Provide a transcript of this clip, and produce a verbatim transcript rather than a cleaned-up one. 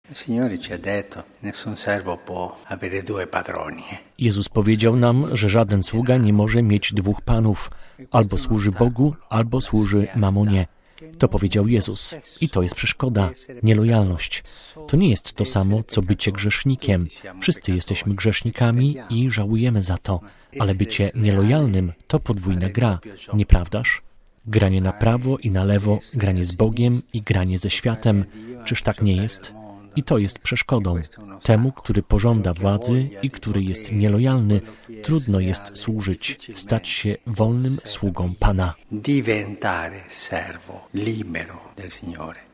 Jezus powiedział nam, że żaden sługa nie może mieć dwóch panów. Albo służy Bogu, albo służy mamonie. To powiedział Jezus. I to jest przeszkoda, nielojalność. To nie jest to samo, co bycie grzesznikiem. Wszyscy jesteśmy grzesznikami i żałujemy za to. Ale bycie nielojalnym to podwójna gra, nieprawdaż? Granie na prawo i na lewo, granie z Bogiem i granie ze światem. Czyż tak nie jest? I to jest przeszkodą. Temu, który pożąda władzy i który jest nielojalny, trudno jest służyć, stać się wolnym sługą Pana.